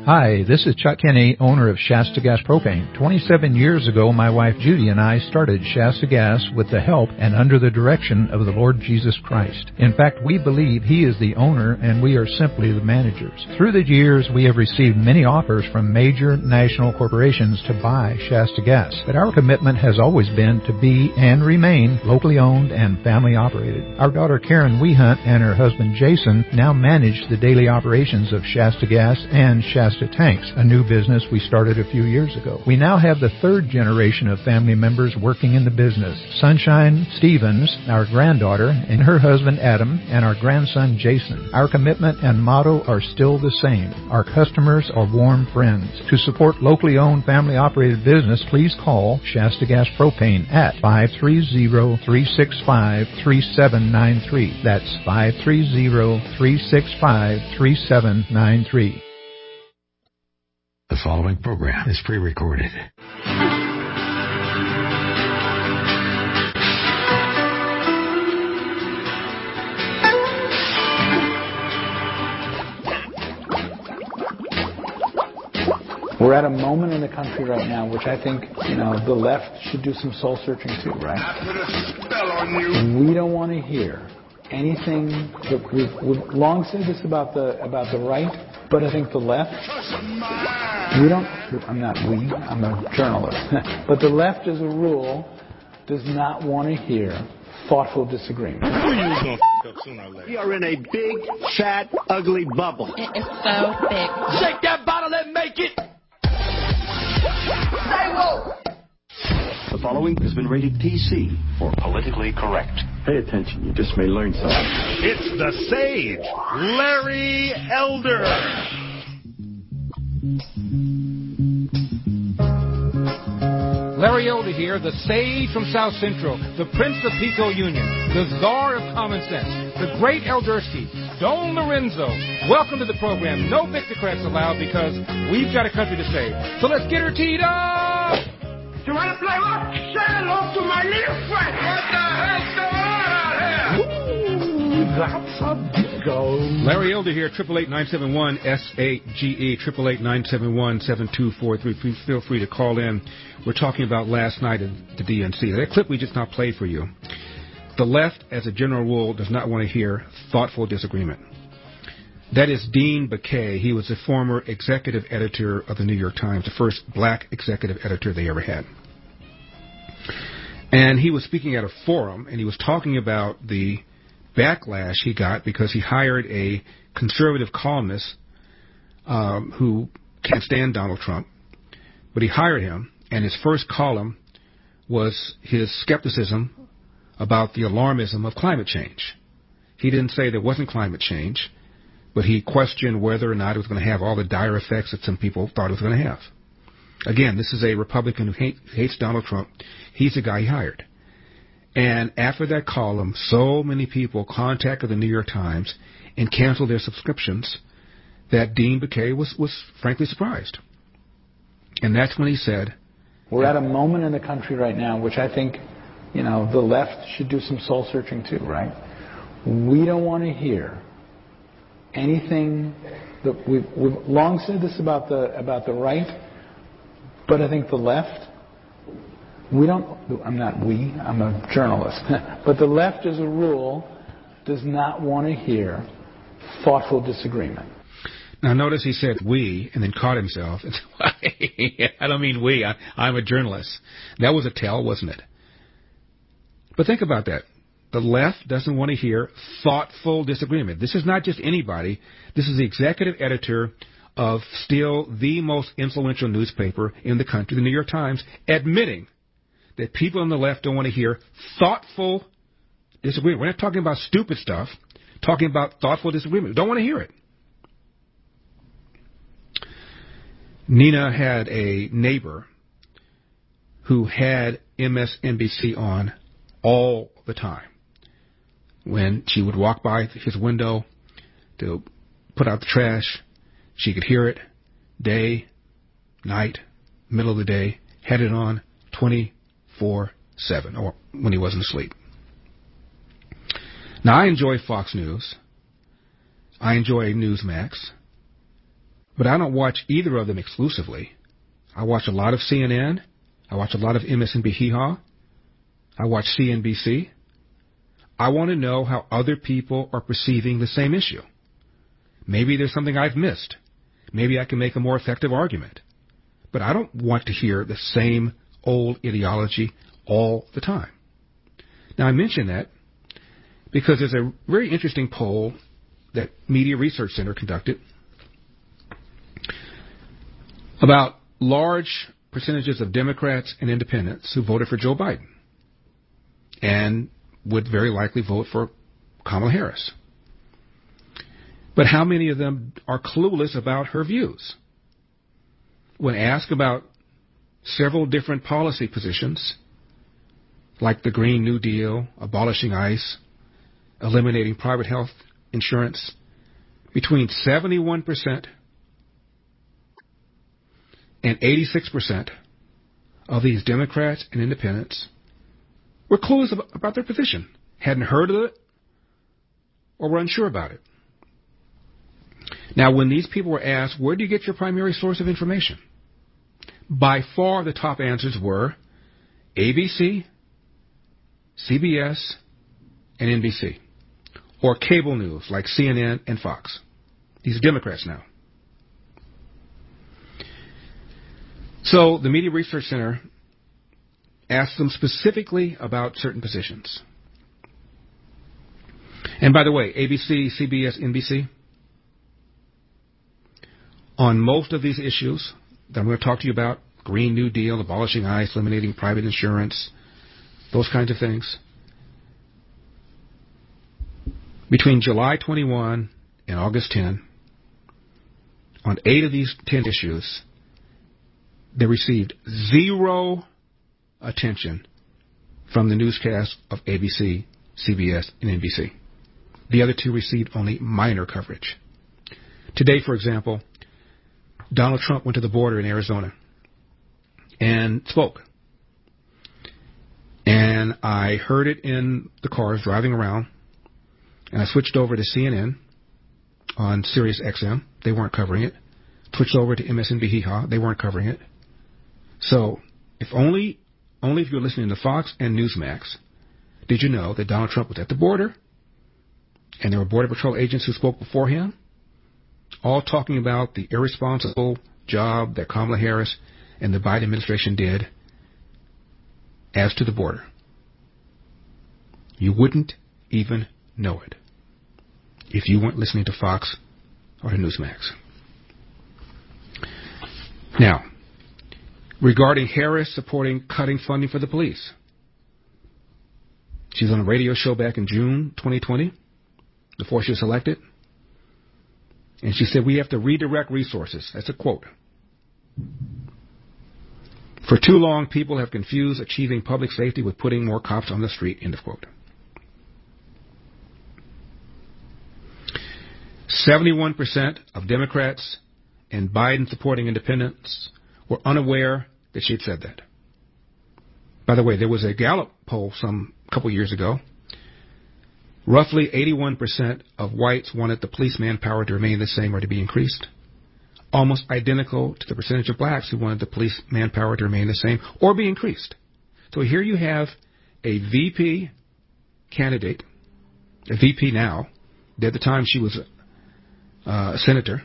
Hi, this is Chuck Kinney, owner of Shasta Gas Propane. 27 years ago, my wife Judy and I started Shasta Gas with the help and under the direction of the Lord Jesus Christ. In fact, we believe He is the owner and we are simply the managers. Through the years, we have received many offers from major national corporations to buy Shasta Gas, but our commitment has always been to be and remain locally owned and family operated. Our daughter Karen Wehunt and her husband Jason now manage the daily operations of Shasta Gas and Shasta Tanks, a new business we started a few years ago. We now have the third generation of family members working in the business. Sunshine Stevens, our granddaughter, and her husband Adam, and our grandson Jason. Our commitment and motto are still the same. Our customers are warm friends. To support locally owned, family-operated business, please call Shasta Gas Propane at 530-365-3793. That's 530-365-3793. The following program is pre-recorded. We're at a moment in the country right now which I think, the left should do some soul searching too, right? I put a spell on you. We don't want to hear anything that we've long said this about the right, but I think the left, I'm a journalist, but the left as a rule does not want to hear thoughtful disagreement. We are in a big, fat, ugly bubble. It is so big. Shake that bottle and make it. Say whoa. The following has been rated PC for politically correct. Pay attention, you just may learn something. It's the sage, Larry Elder. Larry Elder here, the sage from South Central, the Prince of Pico Union, the czar of common sense, the great Eldersky, Don Lorenzo. Welcome to the program. No Victocrats allowed because we've got a country to save. So let's get her teed up! You want to play what? Say hello to my little friend. What the hell's going on out here? That's a bingo. Larry Elder here, 888-971-SAGE, 888-971-7243. Please feel free to call in. We're talking about last night at the DNC. That clip we just now played for you. The left, as a general rule, does not want to hear thoughtful disagreement. That is Dean Baquet. He was the former executive editor of the New York Times, the first black executive editor they ever had. And he was speaking at a forum, and he was talking about the backlash he got because he hired a conservative columnist who can't stand Donald Trump. But he hired him, and his first column was his skepticism about the alarmism of climate change. He didn't say there wasn't climate change, but he questioned whether or not it was going to have all the dire effects that some people thought it was going to have. Again, this is a Republican who hates Donald Trump. He's the guy he hired. And after that column, so many people contacted the New York Times and canceled their subscriptions that Dean Baquet was frankly surprised. And that's when he said, we're at a moment in the country right now which I think, the left should do some soul searching too, right? We don't want to hear anything that we've long said this about the right, but I think the left, I'm a journalist, but the left as a rule does not want to hear thoughtful disagreement. Now notice he said we and then caught himself. I don't mean we, I'm a journalist. That was a tell, wasn't it? But think about that. The left doesn't want to hear thoughtful disagreement. This is not just anybody. This is the executive editor of still the most influential newspaper in the country, the New York Times, admitting that people on the left don't want to hear thoughtful disagreement. We're not talking about stupid stuff, talking about thoughtful disagreement. Don't want to hear it. Nina had a neighbor who had MSNBC on all the time. When she would walk by his window to put out the trash, she could hear it day, night, middle of the day, had it on 24/7, or when he wasn't asleep. Now, I enjoy Fox News. I enjoy Newsmax. But I don't watch either of them exclusively. I watch a lot of CNN. I watch a lot of MSNBC Hee-Haw. I watch CNBC. I want to know how other people are perceiving the same issue. Maybe there's something I've missed. Maybe I can make a more effective argument. But I don't want to hear the same old ideology all the time. Now, I mention that because there's a very interesting poll that Media Research Center conducted about large percentages of Democrats and independents who voted for Joe Biden and would very likely vote for Kamala Harris. But how many of them are clueless about her views? When asked about several different policy positions, like the Green New Deal, abolishing ICE, eliminating private health insurance, between 71% and 86% of these Democrats and independents were clueless about their position, hadn't heard of it, or were unsure about it. Now, when these people were asked, where do you get your primary source of information? By far the top answers were ABC, CBS, and NBC, or cable news like CNN and Fox. These are Democrats now. So the Media Research Center asked them specifically about certain positions. And by the way, ABC, CBS, NBC, on most of these issues that I'm going to talk to you about, Green New Deal, abolishing ICE, eliminating private insurance, those kinds of things, between July 21 and August 10, on 8 of these 10 issues, they received zero attention from the newscasts of ABC, CBS, and NBC. The other 2 received only minor coverage. Today, for example, Donald Trump went to the border in Arizona and spoke. And I heard it in the cars driving around, and I switched over to CNN on Sirius XM. They weren't covering it. Switched over to MSNBC Hee-Haw. They weren't covering it. So, if you're listening to Fox and Newsmax, did you know that Donald Trump was at the border, and there were Border Patrol agents who spoke before him, all talking about the irresponsible job that Kamala Harris and the Biden administration did as to the border. You wouldn't even know it if you weren't listening to Fox or to Newsmax. Now, regarding Harris supporting cutting funding for the police, she was on a radio show back in June 2020, before she was elected, and she said, we have to redirect resources. That's a quote. For too long, people have confused achieving public safety with putting more cops on the street, end of quote. 71% of Democrats and Biden-supporting independents were unaware that she had said that. By the way, there was a Gallup poll some couple years ago. Roughly 81% of whites wanted the police manpower to remain the same or to be increased. Almost identical to the percentage of blacks who wanted the police manpower to remain the same or be increased. So here you have a VP candidate, a VP now, at the time she was a senator,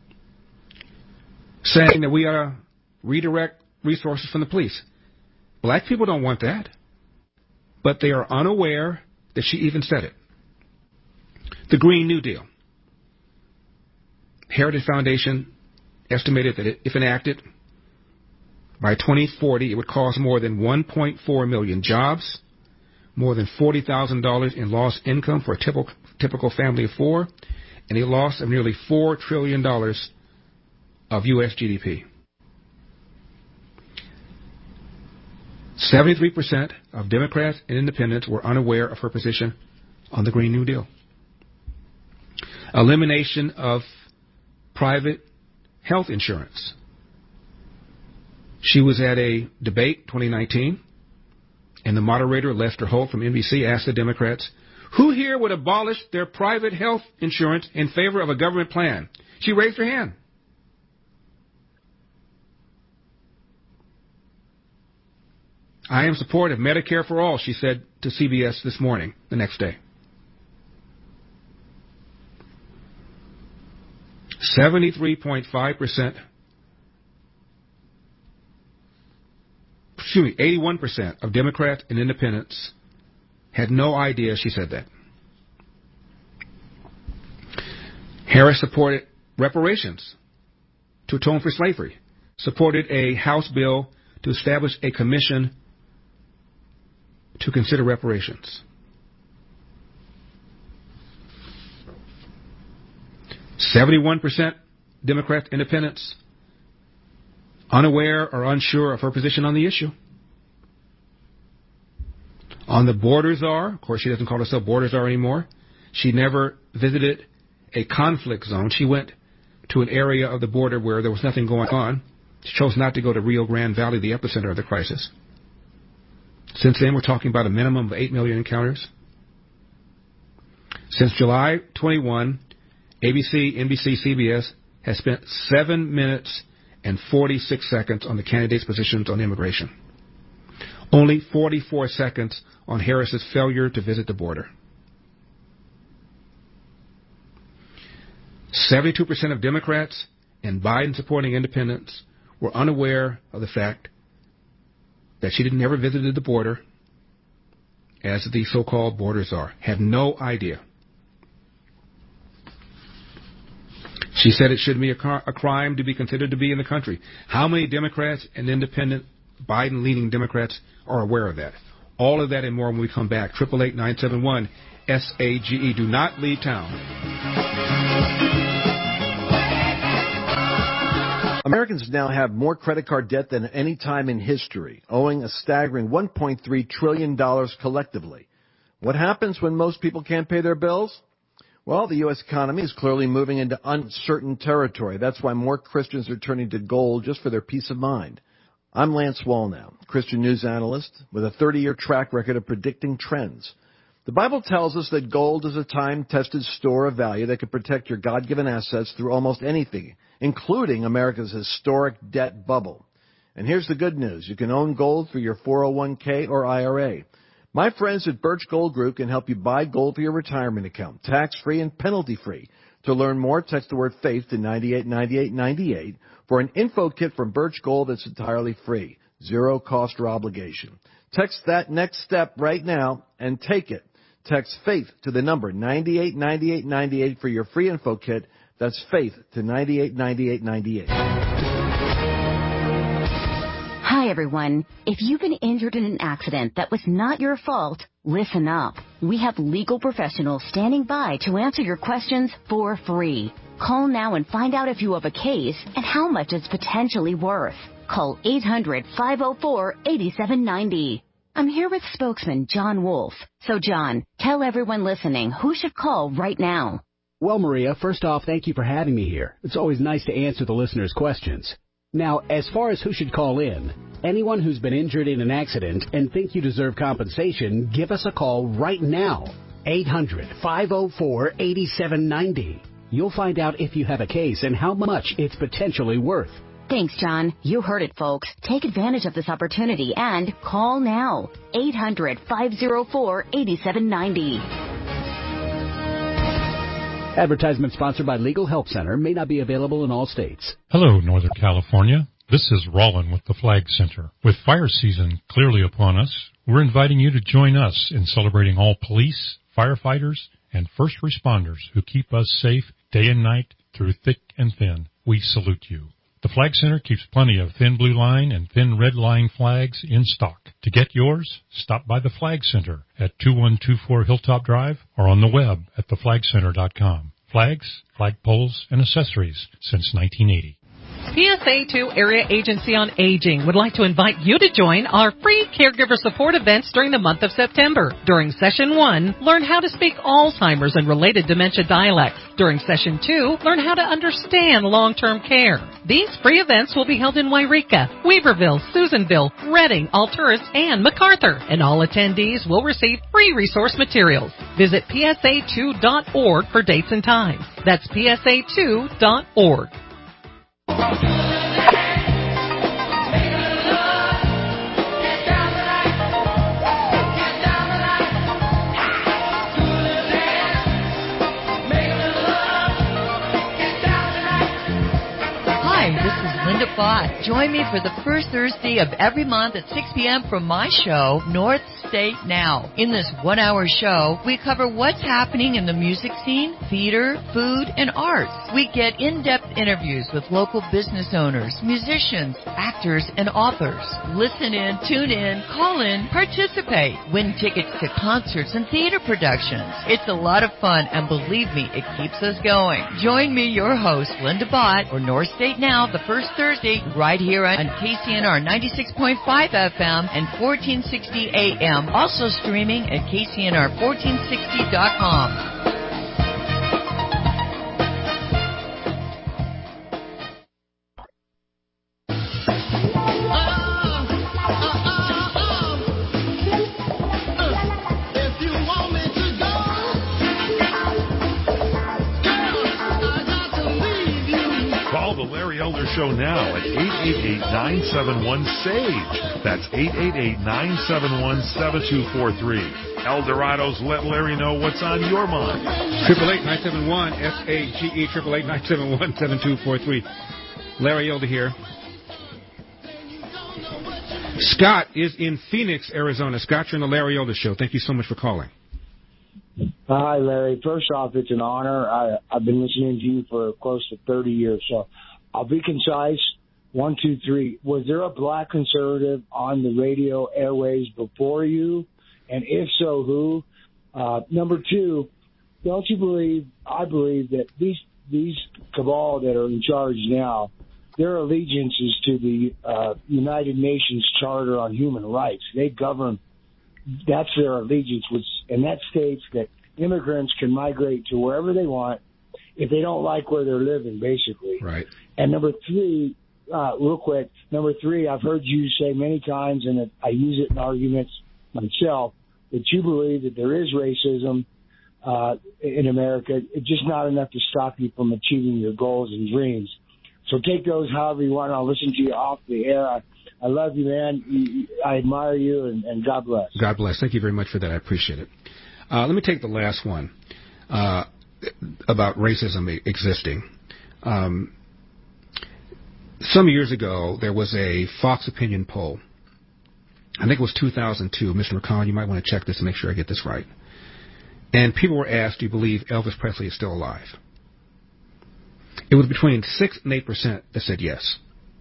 saying that we ought to redirect resources from the police. Black people don't want that, but they are unaware that she even said it. The Green New Deal. Heritage Foundation estimated that if enacted, by 2040, it would cause more than 1.4 million jobs, more than $40,000 in lost income for a typical family of 4, and a loss of nearly $4 trillion of U.S. GDP. 73% of Democrats and independents were unaware of her position on the Green New Deal. Elimination of private health insurance. She was at a debate 2019, and the moderator, Lester Holt from NBC, asked the Democrats, who here would abolish their private health insurance in favor of a government plan? She raised her hand. I am supportive of Medicare for all, she said to CBS this morning, the next day. 81% of Democrats and independents had no idea she said that. Harris supported reparations to atone for slavery, supported a House bill to establish a commission to consider reparations. 71% Democrat independents unaware or unsure of her position on the issue. On the border czar, of course she doesn't call herself border czar anymore. She never visited a conflict zone. She went to an area of the border where there was nothing going on. She chose not to go to Rio Grande Valley, the epicenter of the crisis. Since then, we're talking about a minimum of 8 million encounters. Since July 21, ABC, NBC, CBS has spent 7 minutes and 46 seconds on the candidates' positions on immigration. Only 44 seconds on Harris's failure to visit the border. 72% of Democrats and Biden-supporting independents were unaware of the fact that she never visited the border as the so-called border czar. Had no idea. She said it should be a crime to be considered to be in the country. How many Democrats and independent Biden-leaning Democrats are aware of that? All of that and more when we come back. 888-971-SAGE. Do not leave town. Americans now have more credit card debt than at any time in history, owing a staggering $1.3 trillion collectively. What happens when most people can't pay their bills? Well, the U.S. economy is clearly moving into uncertain territory. That's why more Christians are turning to gold just for their peace of mind. I'm Lance Wallnau, Christian news analyst with a 30-year track record of predicting trends. The Bible tells us that gold is a time-tested store of value that can protect your God-given assets through almost anything, including America's historic debt bubble. And here's the good news. You can own gold through your 401k or IRA. My friends at Birch Gold Group can help you buy gold for your retirement account, tax-free and penalty-free. To learn more, text the word FAITH to 989898 for an info kit from Birch Gold that's entirely free, zero cost or obligation. Text that next step right now and take it. Text FAITH to the number 989898 for your free info kit. That's FAITH to 989898. Hi, everyone. If you've been injured in an accident that was not your fault, listen up. We have legal professionals standing by to answer your questions for free. Call now and find out if you have a case and how much it's potentially worth. Call 800-504-8790. I'm here with spokesman John Wolf. So, John, tell everyone listening who should call right now. Well, Maria, first off, thank you for having me here. It's always nice to answer the listeners' questions. Now, as far as who should call in, anyone who's been injured in an accident and think you deserve compensation, give us a call right now. 800-504-8790. You'll find out if you have a case and how much it's potentially worth. Thanks, John. You heard it, folks. Take advantage of this opportunity and call now. 800-504-8790. Advertisement sponsored by Legal Help Center. May not be available in all states. Hello, Northern California. This is Rollin with the Flag Center. With fire season clearly upon us, we're inviting you to join us in celebrating all police, firefighters, and first responders who keep us safe day and night through thick and thin. We salute you. The Flag Center keeps plenty of thin blue line and thin red line flags in stock. To get yours, stop by the Flag Center at 2124 Hilltop Drive or on the web at theflagcenter.com. Flags, flagpoles, and accessories since 1980. PSA 2 Area Agency on Aging would like to invite you to join our free caregiver support events during the month of September. During Session 1, learn how to speak Alzheimer's and related dementia dialects. During Session 2, learn how to understand long-term care. These free events will be held in Wairika, Weaverville, Susanville, Redding, Alturas, and MacArthur, and all attendees will receive free resource materials. Visit psa2.org for dates and times. That's psa2.org. Hi, this is Linda Bott. Join me for the first Thursday of every month at 6 p.m. for my show, North State Now. In this one-hour show, we cover what's happening in the music scene, theater, food, and arts. We get in-depth interviews with local business owners, musicians, actors, and authors. Listen in, tune in, call in, participate, win tickets to concerts and theater productions. It's a lot of fun, and believe me, it keeps us going. Join me, your host, Linda Bott, or North State Now, the first Thursday, right here on KCNR 96.5 FM and 1460 AM. Also streaming at KCNR1460.com. The Larry Elder Show now at 888-971-SAGE. That's 888-971-7243. Eldorado's Let Larry Know What's on Your Mind. 888-971-SAGE, 888-971-7243. Larry Elder here. Scott is in Phoenix, Arizona. Scott, you're on the Larry Elder Show. Thank you so much for calling. Hi, Larry. First off, it's an honor. I've been listening to you for close to 30 years, so I'll be concise. 1, 2, 3. Was there a black conservative on the radio airways before you? And if so, who? Number 2, don't you believe, I believe that these cabal that are in charge now, their allegiance is to the United Nations Charter on Human Rights. They govern. That's their allegiance, and that states that immigrants can migrate to wherever they want if they don't like where they're living, basically. Right. And number 3, real quick, I've heard you say many times, and I use it in arguments myself, that you believe that there is racism in America. It's just not enough to stop you from achieving your goals and dreams. So take those however you want. I'll listen to you off the air. I love you, man. I admire you, and God bless. God bless. Thank you very much for that. I appreciate it. Let me take the last one about racism existing. Some years ago, there was a Fox Opinion poll. I think it was 2002. Mr. McConnell, you might want to check this and make sure I get this right. And people were asked, do you believe Elvis Presley is still alive? It was between 6 and 8% that said yes.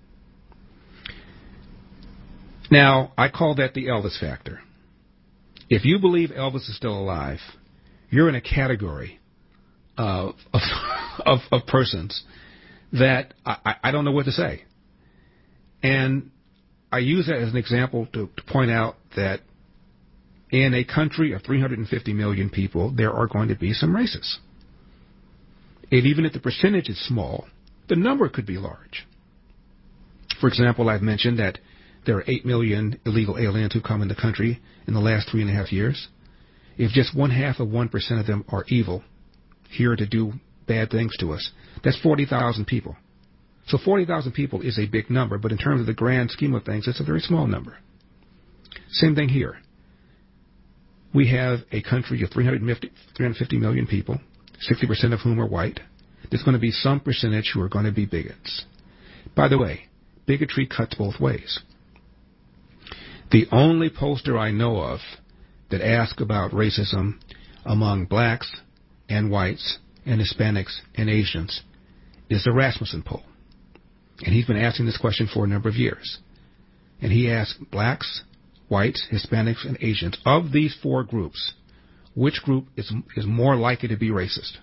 Now, I call that the Elvis factor. If you believe Elvis is still alive, you're in a category of persons that I don't know what to say. And I use that as an example to point out that in a country of 350 million people, there are going to be some racists. And even if the percentage is small, the number could be large. For example, I've mentioned that there are 8 million illegal aliens who come in the country in the last 3.5 years. If just 0.5% of them are evil, here to do bad things to us, that's 40,000 people. So 40,000 people is a big number, but in terms of the grand scheme of things, it's a very small number. Same thing here. We have a country of 350 million people, 60% of whom are white. There's going to be some percentage who are going to be bigots. By the way, bigotry cuts both ways. The only pollster I know of that asks about racism among blacks and whites and Hispanics and Asians is the Rasmussen poll. And he's been asking this question for a number of years. And he asked blacks, whites, Hispanics, and Asians, of these 4 groups, which group is more likely to be racist?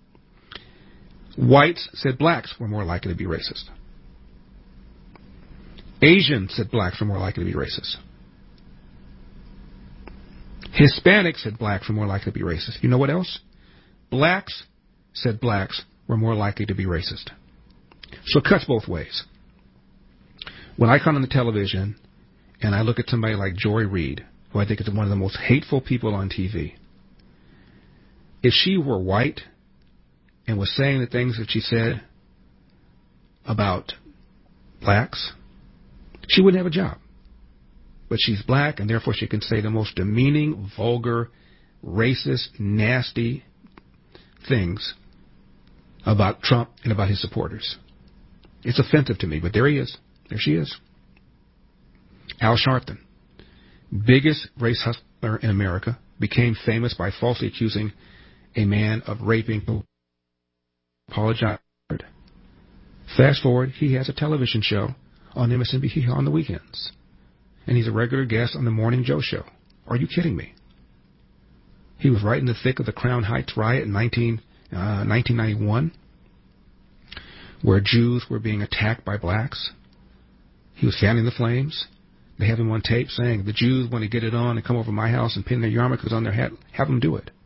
Whites said blacks were more likely to be racist. Asians said blacks were more likely to be racist. Hispanics said blacks were more likely to be racist. You know what else? Blacks said blacks were more likely to be racist. So it cuts both ways. When I come on the television and I look at somebody like Joy Reid, who I think is one of the most hateful people on TV, if she were white and was saying the things that she said about blacks, she wouldn't have a job. But she's black, and therefore she can say the most demeaning, vulgar, racist, nasty things about Trump and about his supporters. It's offensive to me, but there he is. There she is. Al Sharpton, biggest race hustler in America, became famous by falsely accusing a man of raping. Apologized. Fast forward, he has a television show on MSNBC on the weekends. And he's a regular guest on the Morning Joe show. Are you kidding me? He was right in the thick of the Crown Heights riot in 1991, where Jews were being attacked by blacks. He was fanning the flames. They have him on tape saying, the Jews want to get it on and come over my house and pin their yarmulkes on their hat. Have them do it.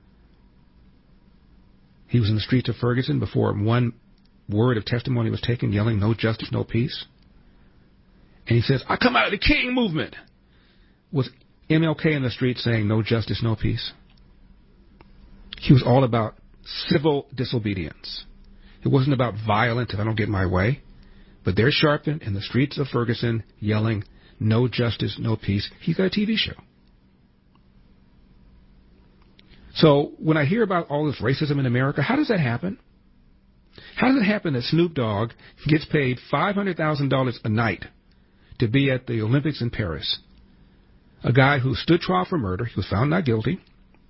He was in the streets of Ferguson before one word of testimony was taken, yelling, no justice, no peace. And he says, I come out of the King movement. Was MLK in the street saying, no justice, no peace? He was all about civil disobedience. It wasn't about violence if I don't get my way. But there's Sharpton in the streets of Ferguson yelling, no justice, no peace. He's got a TV show. So when I hear about all this racism in America, how does that happen? How does it happen that Snoop Dogg gets paid $500,000 a night to be at the Olympics in Paris? A guy who stood trial for murder, he was found not guilty,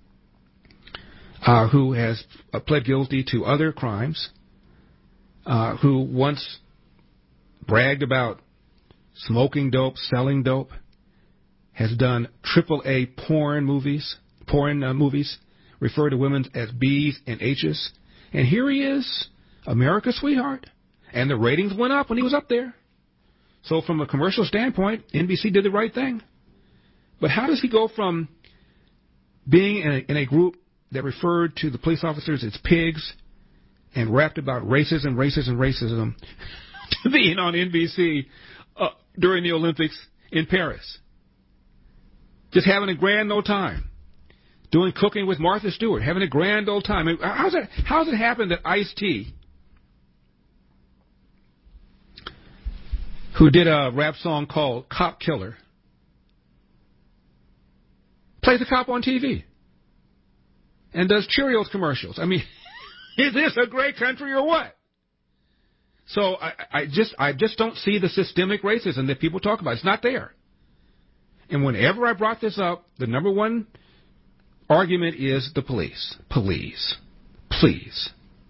who has pled guilty to other crimes, who once bragged about smoking dope, selling dope, has done AAA porn movies, refer to women as B's and H's. And here he is, America's sweetheart. And the ratings went up when he was up there. So from a commercial standpoint, NBC did the right thing. But how does he go from being in a group that referred to the police officers as pigs and rapped about racism to being on NBC during the Olympics in Paris? Just having a grand old time. Doing Cooking with Martha Stewart, having a grand old time. I mean, how's it happen that Ice-T, who did a rap song called Cop Killer, plays a cop on TV and does Cheerios commercials? I mean, is this a great country or what? So I just don't see the systemic racism that people talk about. It's not there. And whenever I brought this up, the number one argument is the police. Please.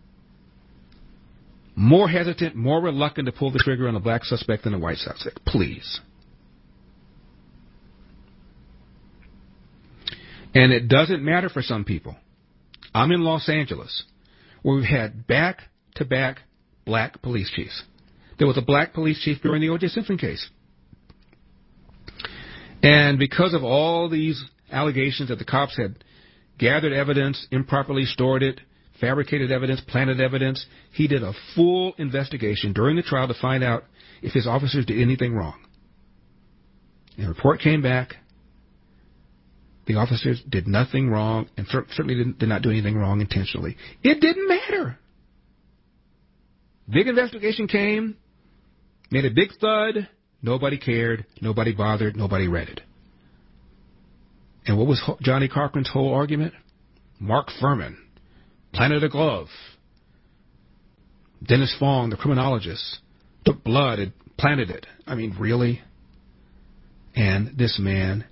More hesitant, more reluctant to pull the trigger on a black suspect than a white suspect. Please. And it doesn't matter for some people. I'm in Los Angeles, where we've had back-to-back black police chiefs. There was a black police chief during the O.J. Simpson case. And because of all these allegations that the cops had gathered evidence, improperly stored it, fabricated evidence, planted evidence, he did a full investigation during the trial to find out if his officers did anything wrong. And the report came back. The officers did nothing wrong and certainly did not do anything wrong intentionally. It didn't matter. Big investigation came, made a big thud. Nobody cared. Nobody bothered. Nobody read it. And what was Johnny Cochran's whole argument? Mark Furman planted a glove. Dennis Fong, the criminologist, took blood and planted it. I mean, really? And this man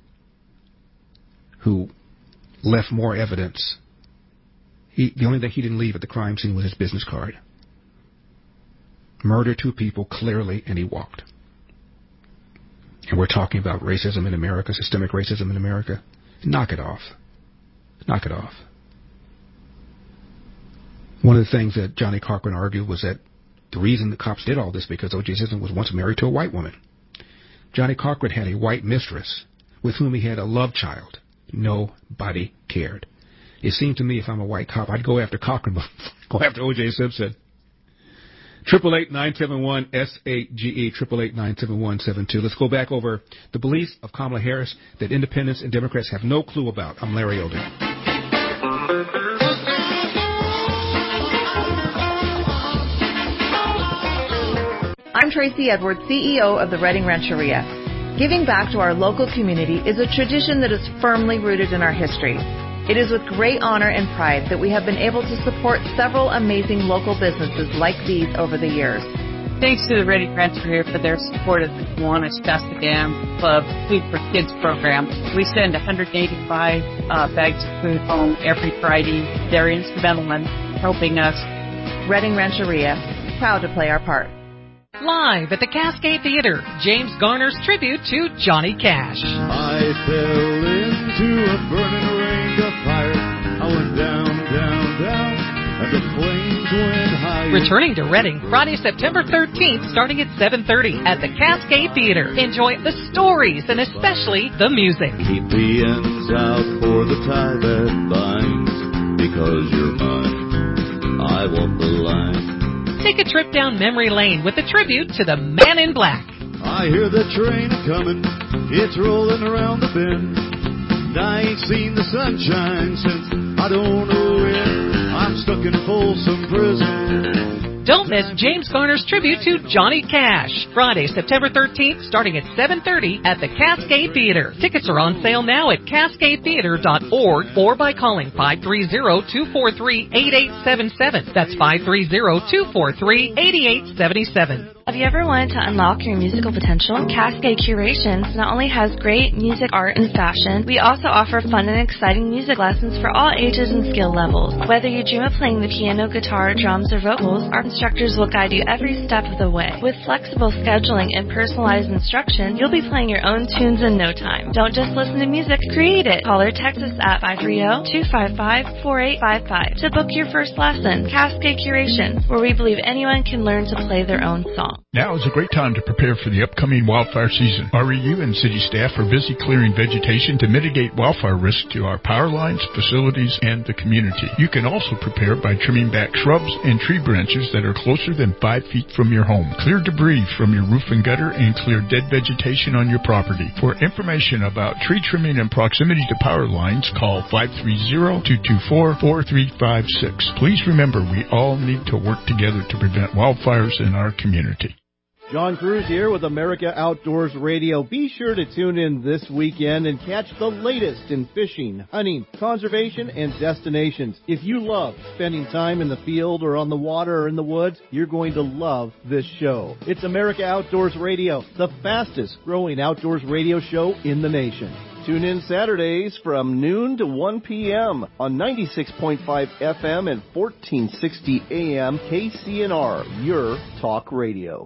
who left more evidence, the only thing he didn't leave at the crime scene was his business card. Murdered two people clearly, and he walked. And we're talking about racism in America, systemic racism in America. Knock it off. Knock it off. One of the things that Johnny Cochran argued was that the reason the cops did all this because O.J. Simpson was once married to a white woman. Johnny Cochran had a white mistress with whom he had a love child. Nobody cared. It seemed to me if I'm a white cop, I'd go after Cochran before I go after O.J. Simpson. 888-971-SAGE, 888-971-72. Let's go back over the beliefs of Kamala Harris that independents and Democrats have no clue about. I'm Larry Elder. I'm Tracy Edwards, CEO of the Redding Rancheria. Giving back to our local community is a tradition that is firmly rooted in our history. It is with great honor and pride that we have been able to support several amazing local businesses like these over the years. Thanks to the Reading Rancheria for their support of the Kiwanis Shasta Dam Club Food for Kids program. We send 185 bags of food home every Friday. They're instrumental in helping us. Reading Rancheria, proud to play our part. Live at the Cascade Theater, James Garner's tribute to Johnny Cash. I fell into a burning ring of fire. I went down, down, down, and the flames went higher. Returning to Reading Friday, September 13th, starting at 7:30 at the Cascade Theater. Enjoy the stories and especially the music. Keep the ends out for the tie that binds, because you're mine. I walk the line. Take a trip down memory lane with a tribute to the Man in Black. I hear the train coming, it's rolling around the bend. And I ain't seen the sunshine since I don't know when. I'm stuck in Folsom Prison. Don't miss James Garner's tribute to Johnny Cash. Friday, September 13th, starting at 7:30 at the Cascade Theater. Tickets are on sale now at cascadetheater.org or by calling 530-243-8877. That's 530-243-8877. Have you ever wanted to unlock your musical potential? Cascade Curations not only has great music, art, and fashion, we also offer fun and exciting music lessons for all ages and skill levels. Whether you dream of playing the piano, guitar, drums, or vocals, our instructors will guide you every step of the way. With flexible scheduling and personalized instruction, you'll be playing your own tunes in no time. Don't just listen to music, create it. Call or text us at 530-255-4855 to book your first lesson. Cascade Curations, where we believe anyone can learn to play their own song. Now is a great time to prepare for the upcoming wildfire season. REU and city staff are busy clearing vegetation to mitigate wildfire risk to our power lines, facilities, and the community. You can also prepare by trimming back shrubs and tree branches that are closer than 5 feet from your home. Clear debris from your roof and gutter and clear dead vegetation on your property. For information about tree trimming and proximity to power lines, call 530-224-4356. Please remember, we all need to work together to prevent wildfires in our community. John Cruz here with America Outdoors Radio. Be sure to tune in this weekend and catch the latest in fishing, hunting, conservation, and destinations. If you love spending time in the field or on the water or in the woods, you're going to love this show. It's America Outdoors Radio, the fastest growing outdoors radio show in the nation. Tune in Saturdays from noon to 1 p.m. on 96.5 FM and 1460 AM KCNR, your talk radio.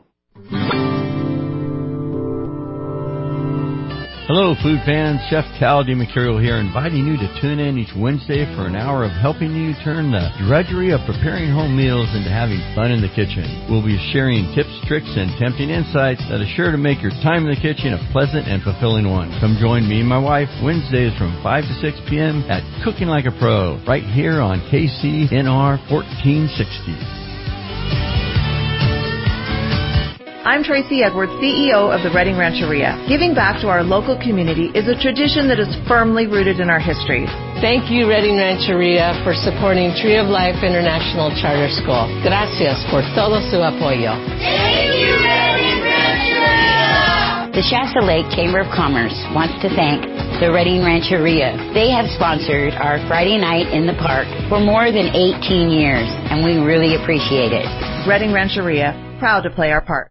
Hello, food fans. Chef Cal DeMarcurio here, inviting you to tune in each Wednesday for an hour of helping you turn the drudgery of preparing home meals into having fun in the kitchen. We'll be sharing tips, tricks, and tempting insights that are sure to make your time in the kitchen a pleasant and fulfilling one. Come join me and my wife Wednesdays from 5 to 6 p.m. at Cooking Like a Pro, right here on KCNR 1460. I'm Tracy Edwards, CEO of the Reading Rancheria. Giving back to our local community is a tradition that is firmly rooted in our history. Thank you, Reading Rancheria, for supporting Tree of Life International Charter School. Gracias por todo su apoyo. Thank you, Reading Rancheria! The Shasta Lake Chamber of Commerce wants to thank the Reading Rancheria. They have sponsored our Friday night in the park for more than 18 years, and we really appreciate it. Reading Rancheria, proud to play our part.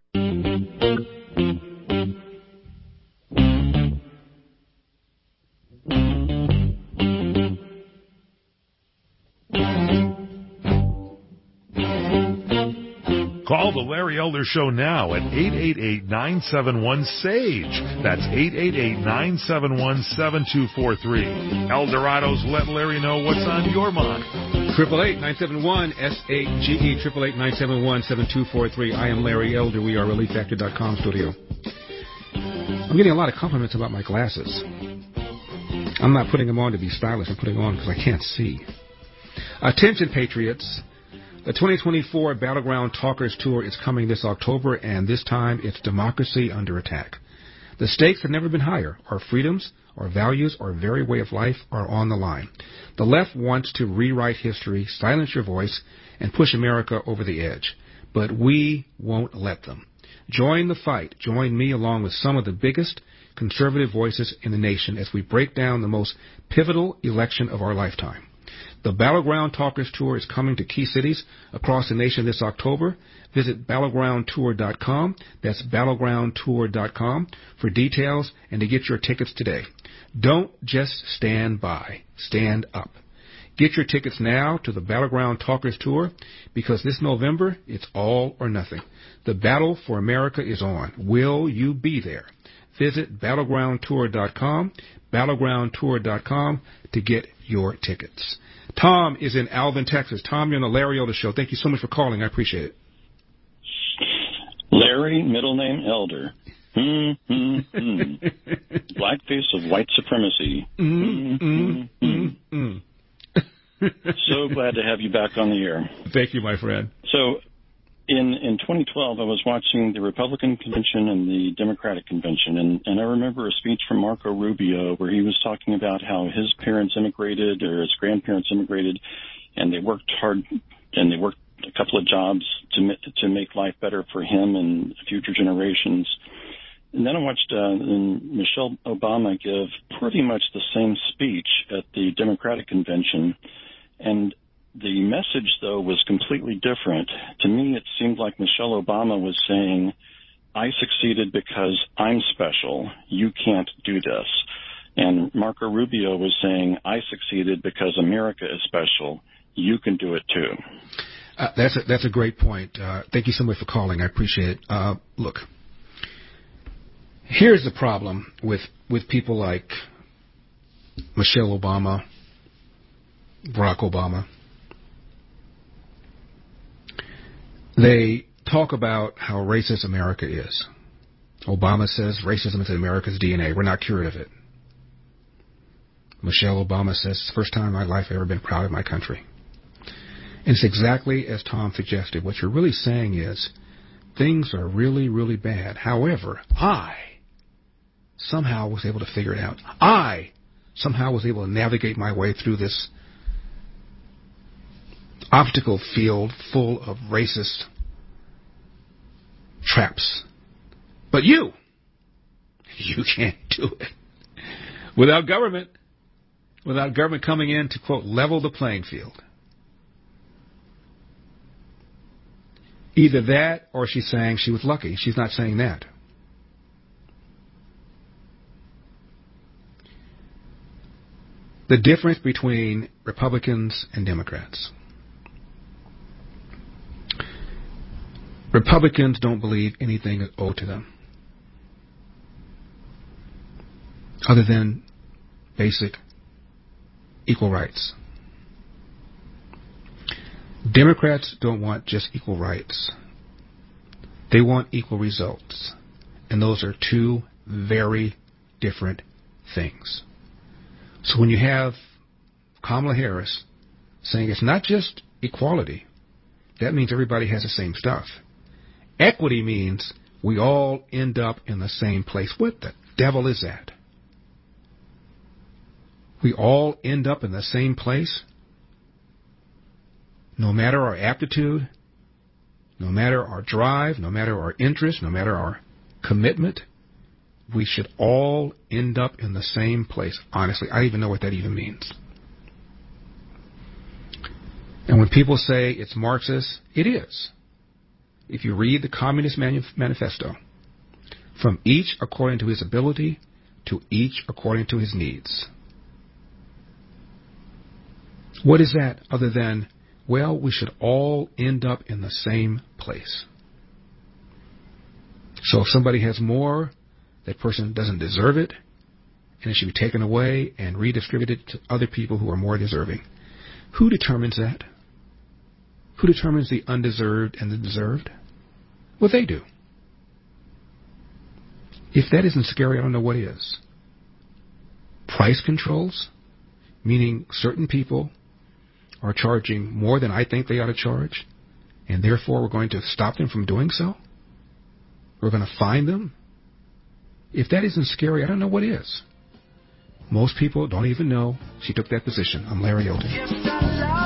Call the Larry Elder Show now at 888-971-SAGE. That's 888-971-7243. Eldorado's Let Larry know what's on your mind. 888-971-SAGE, 888-971-7243. I am Larry Elder. We are ReliefFactor.com studio. I'm getting a lot of compliments about my glasses. I'm not putting them on to be stylish. I'm putting them on because I can't see. Attention, Patriots. The 2024 Battleground Talkers Tour is coming this October, and this time it's democracy under attack. The stakes have never been higher. Our freedoms, our values, our very way of life are on the line. The left wants to rewrite history, silence your voice, and push America over the edge. But we won't let them. Join the fight. Join me along with some of the biggest conservative voices in the nation as we break down the most pivotal election of our lifetime. The Battleground Talkers Tour is coming to key cities across the nation this October. Visit battlegroundtour.com. That's battlegroundtour.com for details and to get your tickets today. Don't just stand by. Stand up. Get your tickets now to the Battleground Talkers Tour because this November, it's all or nothing. The battle for America is on. Will you be there? Visit battlegroundtour.com, battlegroundtour.com to get your tickets. Tom is in Alvin, Texas. Tom, you're on the Larry Elder Show. Thank you so much for calling. I appreciate it. Larry, middle name Elder. Blackface of white supremacy. So glad to have you back on the air. Thank you, my friend. So, in 2012, I was watching the Republican convention and the Democratic convention, and I remember a speech from Marco Rubio where he was talking about how his parents immigrated or his grandparents immigrated, and they worked hard and they worked a couple of jobs to make life better for him and future generations. And then I watched Michelle Obama give pretty much the same speech at the Democratic convention, and the message, though, was completely different. To me, it seemed like Michelle Obama was saying, I succeeded because I'm special. You can't do this. And Marco Rubio was saying, I succeeded because America is special. You can do it, too. That's a great point. Thank you so much for calling. I appreciate it. Look, here's the problem with people like Michelle Obama, Barack Obama. They talk about how racist America is. Obama says racism is in America's DNA. We're not cured of it. Michelle Obama says, it's the first time in my life I've ever been proud of my country. And it's exactly as Tom suggested. What you're really saying is things are really, really bad. However, I somehow was able to figure it out. I somehow was able to navigate my way through this obstacle field full of racist traps. But you can't do it. Without government coming in to, quote, level the playing field. Either that or she's saying she was lucky. She's not saying that. The difference between Republicans and Democrats. Republicans don't believe anything is owed to them other than basic equal rights. Democrats don't want just equal rights. They want equal results. And those are two very different things. So when you have Kamala Harris saying it's not just equality, that means everybody has the same stuff. Equity means we all end up in the same place. What the devil is that? We all end up in the same place? No matter our aptitude, no matter our drive, no matter our interest, no matter our commitment, we should all end up in the same place. Honestly, I don't even know what that even means. And when people say it's Marxist, it is. If you read the Communist Manifesto, from each according to his ability to each according to his needs. What is that other than, well, we should all end up in the same place? So if somebody has more, that person doesn't deserve it, and it should be taken away and redistributed to other people who are more deserving. Who determines that? Who determines the undeserved and the deserved? Well, they do. If that isn't scary, I don't know what is. Price controls, meaning certain people are charging more than I think they ought to charge, and therefore we're going to stop them from doing so? We're going to fine them? If that isn't scary, I don't know what is. Most people don't even know she took that position. I'm Larry Elton.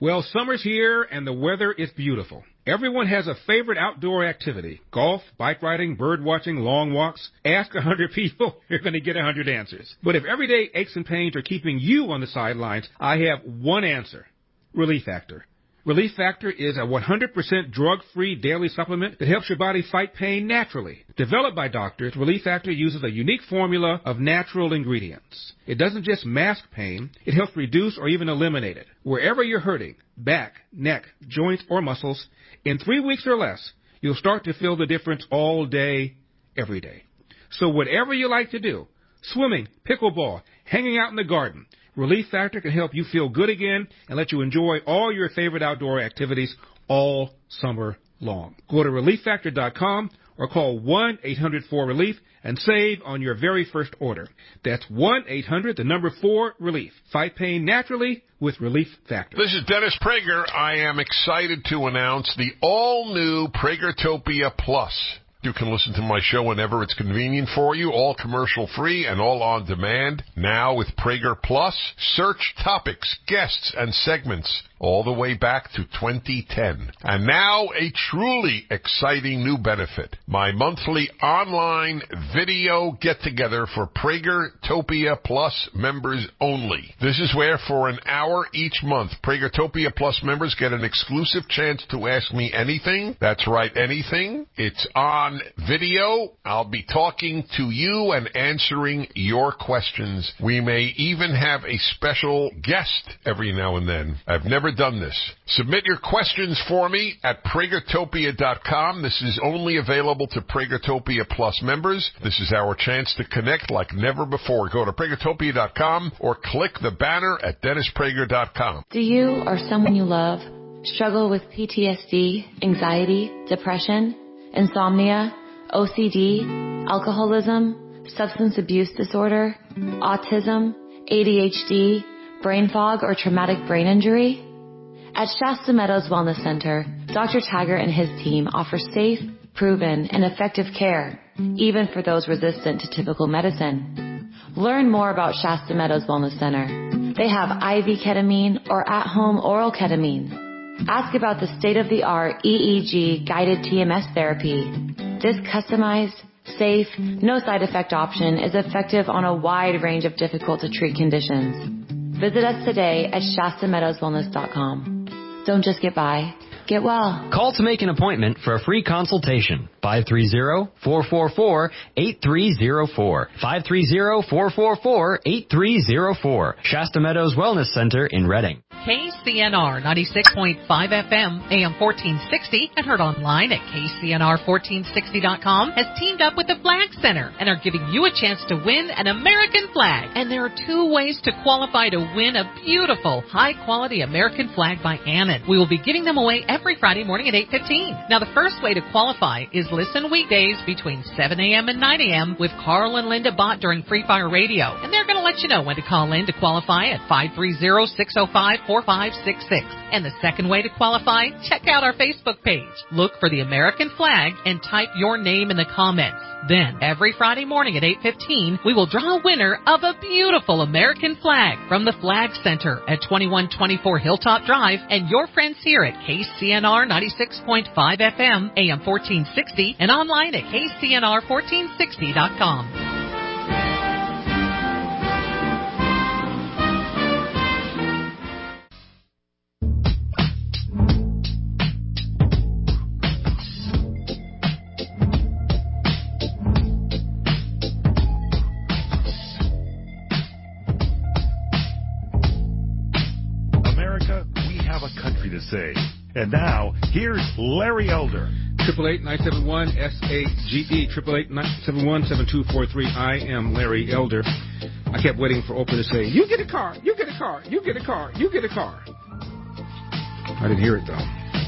Well, summer's here and the weather is beautiful. Everyone has a favorite outdoor activity. Golf, bike riding, bird watching, long walks. Ask 100 people, you're going to get 100 answers. But if everyday aches and pains are keeping you on the sidelines, I have one answer. Relief Factor. Relief Factor is a 100% drug-free daily supplement that helps your body fight pain naturally. Developed by doctors, Relief Factor uses a unique formula of natural ingredients. It doesn't just mask pain, it helps reduce or even eliminate it. Wherever you're hurting, back, neck, joints, or muscles, in 3 weeks or less, you'll start to feel the difference all day, every day. So whatever you like to do, swimming, pickleball, hanging out in the garden, Relief Factor can help you feel good again and let you enjoy all your favorite outdoor activities all summer long. Go to ReliefFactor.com or call 1-800-4RELIEF and save on your very first order. That's 1-800-4-RELIEF. Fight pain naturally with Relief Factor. This is Dennis Prager. I am excited to announce the all-new Pragertopia Plus. You can listen to my show whenever it's convenient for you, all commercial-free and all on demand. Now with Prager Plus, search topics, guests, and segments all the way back to 2010. And now a truly exciting new benefit. My monthly online video get-together for Pragertopia Plus members only. This is where for an hour each month, Pragertopia Plus members get an exclusive chance to ask me anything. That's right, anything. It's on video. I'll be talking to you and answering your questions. We may even have a special guest every now and then. I've never done this. Submit your questions for me at Pragertopia.com. This is only available to Pragertopia Plus members. This is our chance to connect like never before. Go to Pragertopia.com or click the banner at DennisPrager.com. Do you or someone you love struggle with PTSD, anxiety, depression, insomnia, OCD, alcoholism, substance abuse disorder, autism, ADHD, brain fog, or traumatic brain injury? At Shasta Meadows Wellness Center, Dr. Taggart and his team offer safe, proven, and effective care, even for those resistant to typical medicine. Learn more about Shasta Meadows Wellness Center. They have IV ketamine or at-home oral ketamine. Ask about the state-of-the-art EEG guided TMS therapy. This customized, safe, no side effect option is effective on a wide range of difficult to treat conditions. Visit us today at ShastaMeadowsWellness.com. Don't just get by, get well. Call to make an appointment for a free consultation. 530-444-8304. 530-444-8304. Shasta Meadows Wellness Center in Reading. KCNR 96.5 FM, AM 1460, and heard online at KCNR1460.com, has teamed up with the Flag Center and are giving you a chance to win an American flag. And there are 2 ways to qualify to win a beautiful, high-quality American flag by Annan. We will be giving them away every Friday morning at 8:15. Now, the first way to qualify is listen weekdays between 7 a.m. and 9 a.m. with Carl and Linda Bott during Free Fire Radio. And they're going to let you know when to call in to qualify at 530-605-4566. And the second way to qualify, check out our Facebook page. Look for the American flag and type your name in the comments. Then, every Friday morning at 8:15, we will draw a winner of a beautiful American flag from the Flag Center at 2124 Hilltop Drive and your friends here at KCNR 96.5 FM, AM 1460, and online at KCNR1460.com. Say. And now, here's Larry Elder. 888-971-SAGE, 888-971-7243. I am Larry Elder. I kept waiting for Oprah to say, you get a car, you get a car, you get a car, you get a car. I didn't hear it, though.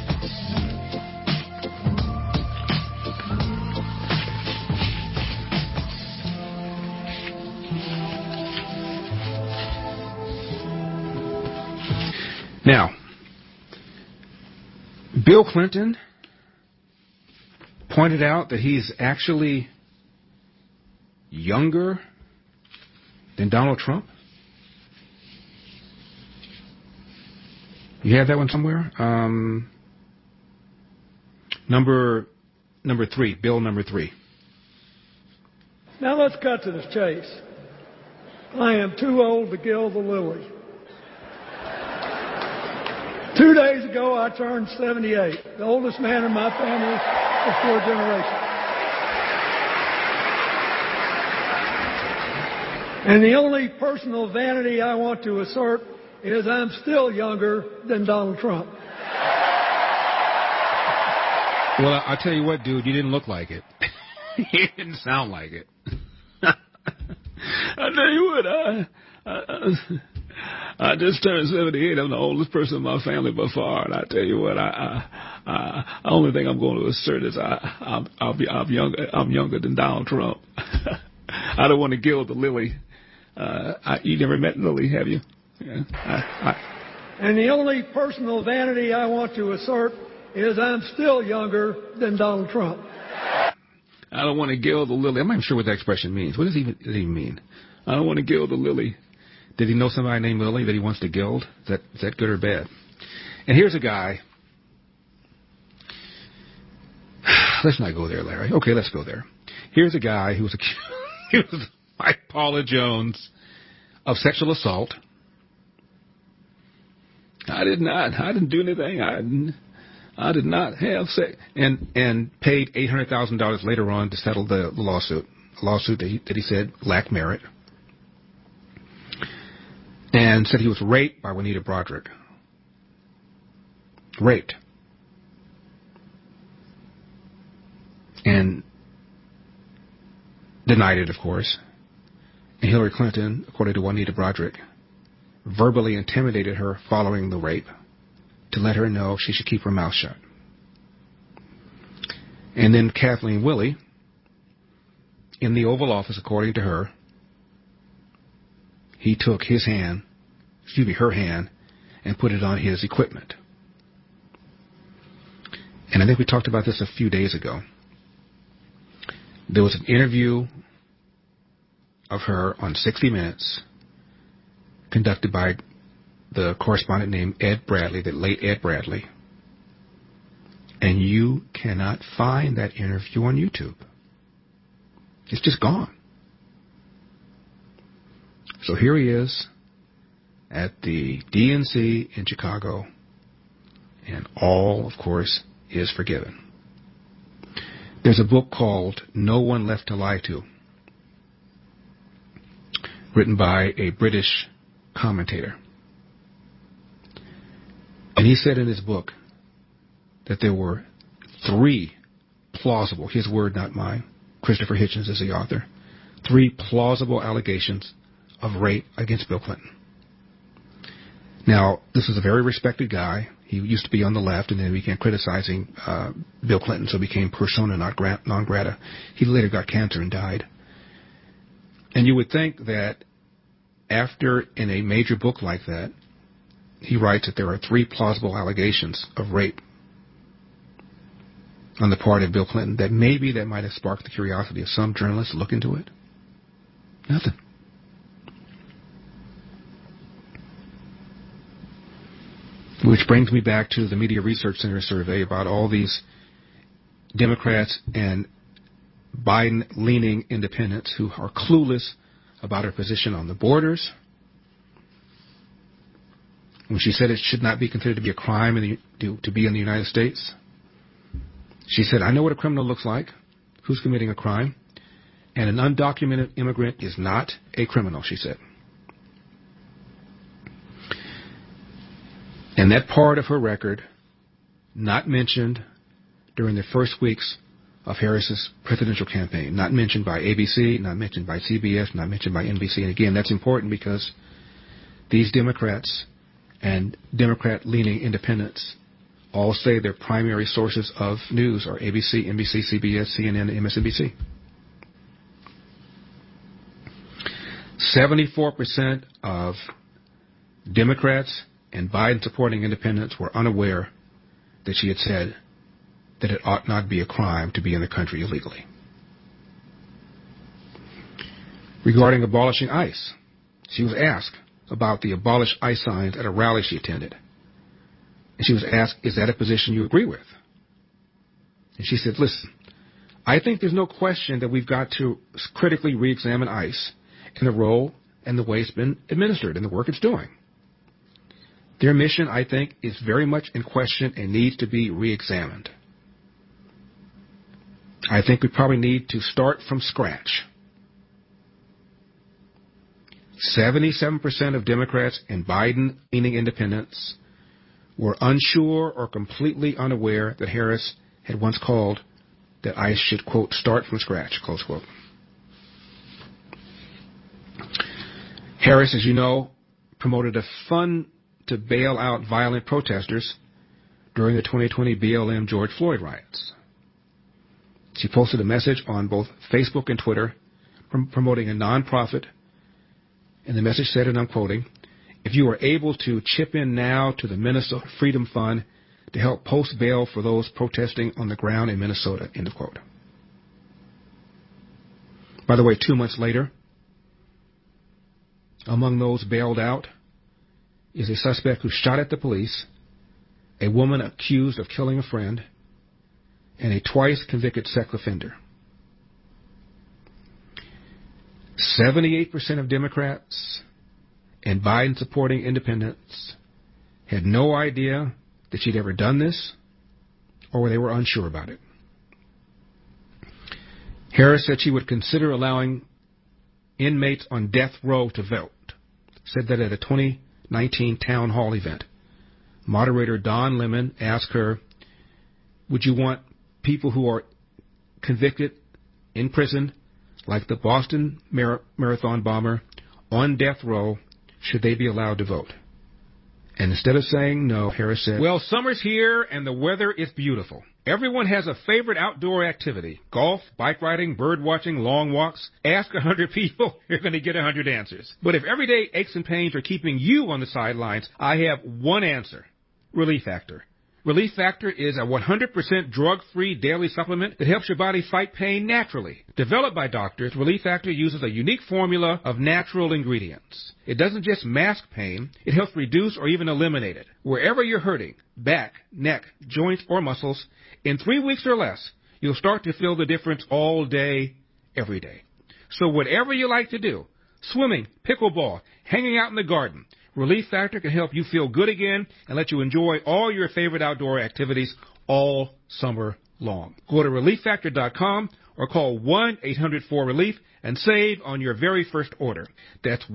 Now, Bill Clinton pointed out that he's actually younger than Donald Trump. You have that one somewhere? Number 3, bill number 3. Now let's cut to the chase. I am too old to gild the lily. 2 days ago, I turned 78, the oldest man in my family of 4 generations. And the only personal vanity I want to assert is I'm still younger than Donald Trump. Well, I'll tell you what, dude, you didn't look like it. You didn't sound like it. I tell you what, I just turned 78. I'm the oldest person in my family by far, and I tell you what, the only thing I'm going to assert is I'm younger than Donald Trump. I don't want to gild the lily. You never met Lily, have you? Yeah, And the only personal vanity I want to assert is I'm still younger than Donald Trump. I don't want to gild the lily. I'm not even sure what that expression means. What does it even mean? I don't want to gild the lily. Did he know somebody named Lily that he wants to gild? Is that good or bad? And here's a guy. Let's not go there, Larry. Okay, let's go there. Here's a guy who was accused. He was like Paula Jones of sexual assault. I didn't do anything. I did not have sex. And paid $800,000 later on to settle the lawsuit. A lawsuit that he said lacked merit. And said he was raped by Juanita Broaddrick. Raped. And denied it, of course. And Hillary Clinton, according to Juanita Broaddrick, verbally intimidated her following the rape to let her know she should keep her mouth shut. And then Kathleen Willey, in the Oval Office, according to her, he took her hand, and put it on his equipment. And I think we talked about this a few days ago. There was an interview of her on 60 Minutes conducted by the correspondent named Ed Bradley, the late Ed Bradley. And you cannot find that interview on YouTube. It's just gone. So here he is at the DNC in Chicago, and all, of course, is forgiven. There's a book called No One Left to Lie To, written by a British commentator. And he said in his book that there were 3 plausible, his word, not mine, Christopher Hitchens is the author, 3 plausible allegations of rape against Bill Clinton. Now, this is a very respected guy. He used to be on the left, and then he began criticizing Bill Clinton, so became persona non grata. He later got cancer and died. And you would think that after, in a major book like that, he writes that there are 3 plausible allegations of rape on the part of Bill Clinton, that maybe that might have sparked the curiosity of some journalists to look into it. Nothing. Which brings me back to the Media Research Center survey about all these Democrats and Biden-leaning independents who are clueless about her position on the borders. When she said it should not be considered to be a crime to be in the United States, she said, I know what a criminal looks like, who's committing a crime, and an undocumented immigrant is not a criminal, she said. And that part of her record, not mentioned during the first weeks of Harris's presidential campaign, not mentioned by ABC, not mentioned by CBS, not mentioned by NBC. And again, that's important because these Democrats and Democrat-leaning independents all say their primary sources of news are ABC, NBC, CBS, CNN, and MSNBC. 74% of Democrats and Biden-supporting independents were unaware that she had said that it ought not be a crime to be in the country illegally. Regarding abolishing ICE, she was asked about the abolish ICE signs at a rally she attended. And she was asked, is that a position you agree with? And she said, listen, I think there's no question that we've got to critically re-examine ICE and the role and the way it's been administered and the work it's doing. Their mission, I think, is very much in question and needs to be re-examined. I think we probably need to start from scratch. 77% of Democrats and Biden-leaning independents were unsure or completely unaware that Harris had once called that ICE should, quote, start from scratch, close quote. Harris, as you know, promoted a fund to bail out violent protesters during the 2020 BLM George Floyd riots. She posted a message on both Facebook and Twitter promoting a nonprofit, and the message said, and I'm quoting, if you are able to chip in now to the Minnesota Freedom Fund to help post bail for those protesting on the ground in Minnesota, end of quote. By the way, 2 months later, among those bailed out is a suspect who shot at the police, a woman accused of killing a friend, and a twice convicted sex offender. 78% of Democrats and Biden-supporting independents had no idea that she'd ever done this, or they were unsure about it. Harris said she would consider allowing inmates on death row to vote. Said that at a 2019 town hall event. Moderator Don Lemon asked her, would you want people who are convicted in prison, like the Boston Marathon bomber, on death row, should they be allowed to vote? And instead of saying no, Harris said, well, summer's here and the weather is beautiful. Everyone has a favorite outdoor activity. Golf, bike riding, bird watching, long walks. Ask 100 people, you're going to get 100 answers. But if everyday aches and pains are keeping you on the sidelines, I have one answer. Relief Factor. Relief Factor is a 100% drug-free daily supplement that helps your body fight pain naturally. Developed by doctors, Relief Factor uses a unique formula of natural ingredients. It doesn't just mask pain, it helps reduce or even eliminate it. Wherever you're hurting, back, neck, joints, or muscles, in 3 weeks or less, you'll start to feel the difference all day, every day. So whatever you like to do, swimming, pickleball, hanging out in the garden, Relief Factor can help you feel good again and let you enjoy all your favorite outdoor activities all summer long. Go to ReliefFactor.com or call 1-800-4RELIEF and save on your very first order. That's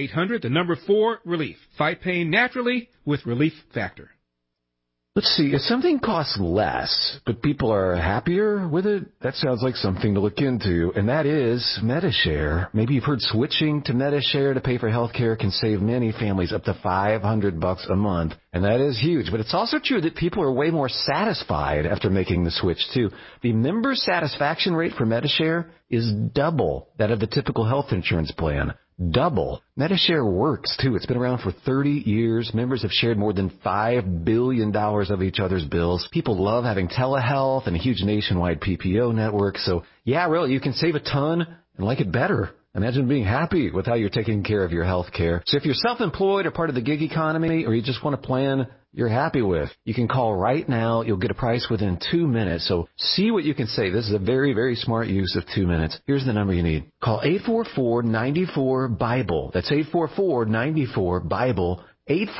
1-800-4-RELIEF. Fight pain naturally with Relief Factor. Let's see, if something costs less, but people are happier with it, that sounds like something to look into, and that is Medi-Share. Maybe you've heard switching to Medi-Share to pay for health care can save many families up to $500 a month, and that is huge. But it's also true that people are way more satisfied after making the switch, too. The member satisfaction rate for Medi-Share is double that of the typical health insurance plan. Double. Medi-Share works, too. It's been around for 30 years. Members have shared more than $5 billion of each other's bills. People love having telehealth and a huge nationwide PPO network. So, yeah, really, you can save a ton and like it better. Imagine being happy with how you're taking care of your health care. So if you're self-employed or part of the gig economy, or you just want a plan you're happy with, you can call right now. You'll get a price within 2 minutes. So see what you can save. This is a very, very smart use of 2 minutes. Here's the number you need. Call 844-94-BIBLE. That's 844-94-BIBLE.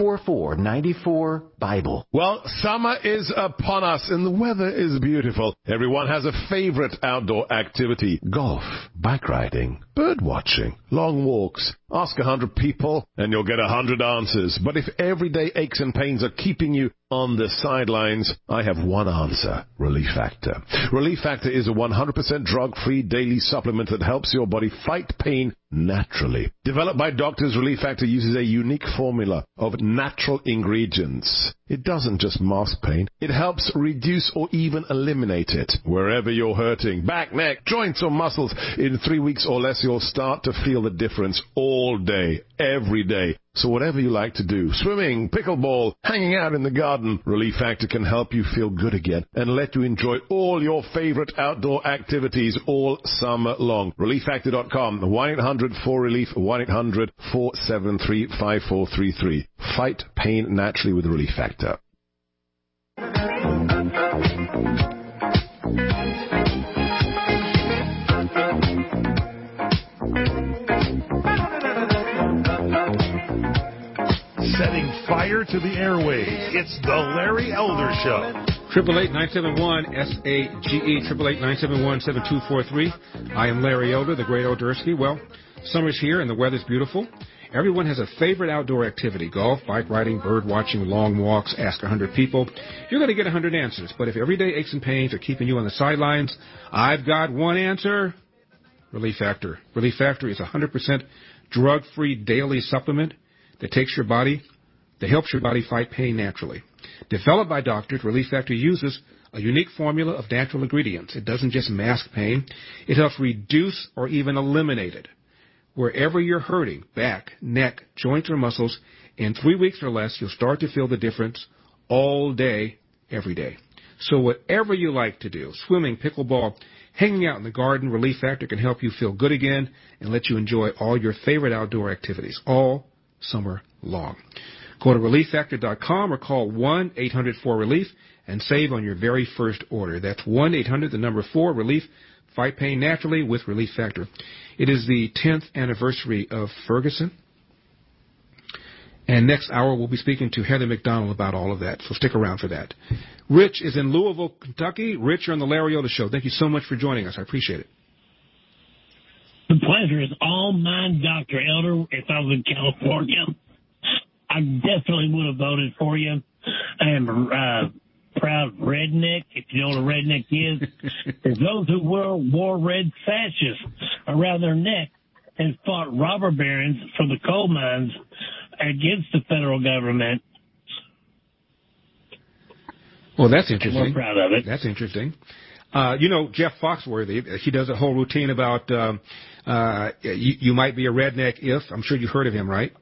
844-94-BIBLE. Well, summer is upon us and the weather is beautiful. Everyone has a favorite outdoor activity. Golf, bike riding, bird watching, long walks. Ask 100 people and you'll get 100 answers. But if everyday aches and pains are keeping you on the sidelines, I have one answer. Relief Factor. Relief Factor is a 100% drug-free daily supplement that helps your body fight pain naturally. Developed by doctors, Relief Factor uses a unique formula of natural ingredients. It doesn't just mask pain. It helps reduce or even eliminate it. Wherever you're hurting, back, neck, joints or muscles, in 3 weeks or less, you'll start to feel the difference all day, every day. So whatever you like to do, swimming, pickleball, hanging out in the garden, Relief Factor can help you feel good again and let you enjoy all your favorite outdoor activities all summer long. ReliefFactor.com, 1-800-4RELIEF, 1-800-473-5433. Fight pain naturally with Relief Factor. to the airwaves. It's the Larry Elder Show. 888-971-SAGE, 888-971-7243. I am Larry Elder, the great Eldersky. Well, summer's here and the weather's beautiful. Everyone has a favorite outdoor activity: golf, bike riding, bird watching, long walks. Ask 100 people. You're going to get 100 answers. But if everyday aches and pains are keeping you on the sidelines, I've got one answer: Relief Factor. Relief Factor is a 100% drug-free daily supplement that helps your body fight pain naturally. Developed by doctors, Relief Factor uses a unique formula of natural ingredients. It doesn't just mask pain. It helps reduce or even eliminate it. Wherever you're hurting, back, neck, joints, or muscles, in 3 weeks or less, you'll start to feel the difference all day, every day. So whatever you like to do, swimming, pickleball, hanging out in the garden, Relief Factor can help you feel good again and let you enjoy all your favorite outdoor activities all summer long. Go to ReliefFactor.com or call 1-800-4RELIEF and save on your very first order. That's 1-800-4-RELIEF. Fight pain naturally with Relief Factor. It is the 10th anniversary of Ferguson. And next hour, we'll be speaking to Heather McDonald about all of that, so stick around for that. Rich is in Louisville, Kentucky. Rich, you're on the Larry Elder Show. Thank you so much for joining us. I appreciate it. The pleasure is all mine, Dr. Elder. If I was in California, I definitely would have voted for you. I am proud redneck, if you know what a redneck is. It's those who wore red sashes around their neck and fought robber barons from the coal mines against the federal government. Well, that's interesting. We're proud of it. That's interesting. Jeff Foxworthy, he does a whole routine about you might be a redneck if. I'm sure you've heard of him, right?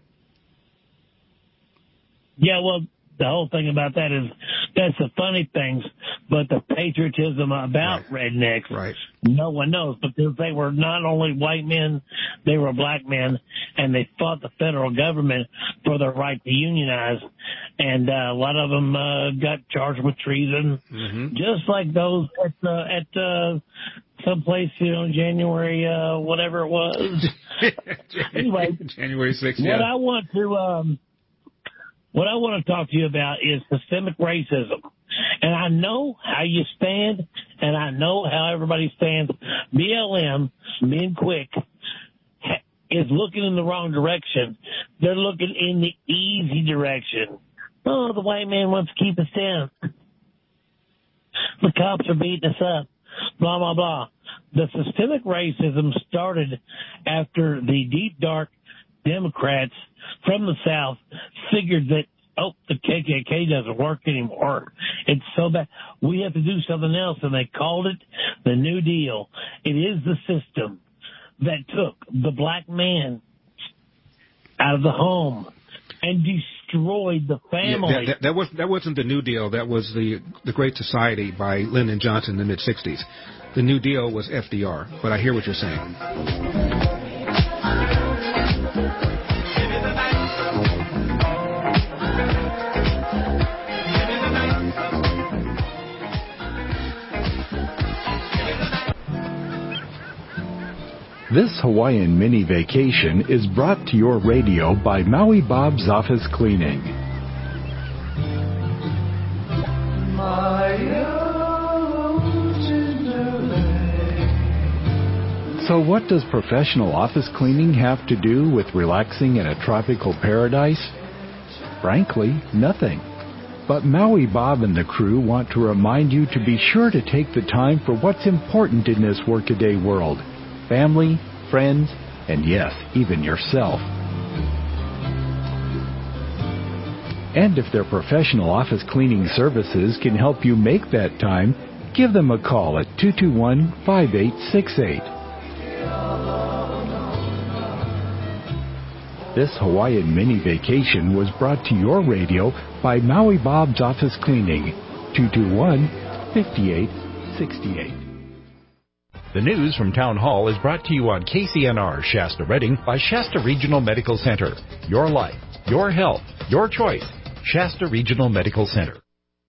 Yeah, well, the whole thing about that is that's the funny things, but the patriotism about rednecks, no one knows, because they were not only white men, they were black men, and they fought the federal government for their right to unionize, and a lot of them got charged with treason, just like those at someplace, January, whatever it was. Anyway, January 6th, yeah. What I want to talk to you about is systemic racism. And I know how you stand, and I know how everybody stands. BLM, being quick, is looking in the wrong direction. They're looking in the easy direction. Oh, the white man wants to keep us down. The cops are beating us up. Blah, blah, blah. The systemic racism started after the deep, dark Democrats from the South figured that, the KKK doesn't work anymore. It's so bad. We have to do something else, and they called it the New Deal. It is the system that took the black man out of the home and destroyed the family. Yeah, that wasn't the New Deal. That was the Great Society by Lyndon Johnson in the mid-'60s. The New Deal was FDR, but I hear what you're saying. This Hawaiian mini vacation is brought to your radio by Maui Bob's Office Cleaning. So what does professional office cleaning have to do with relaxing in a tropical paradise? Frankly, nothing. But Maui Bob and the crew want to remind you to be sure to take the time for what's important in this workaday world. Family, friends, and yes, even yourself. And if their professional office cleaning services can help you make that time, give them a call at 221-5868. This Hawaiian mini vacation was brought to your radio by Maui Bob's Office Cleaning, 221-5868. The news from Town Hall is brought to you on KCNR Shasta Redding by Shasta Regional Medical Center. Your life, your health, your choice. Shasta Regional Medical Center.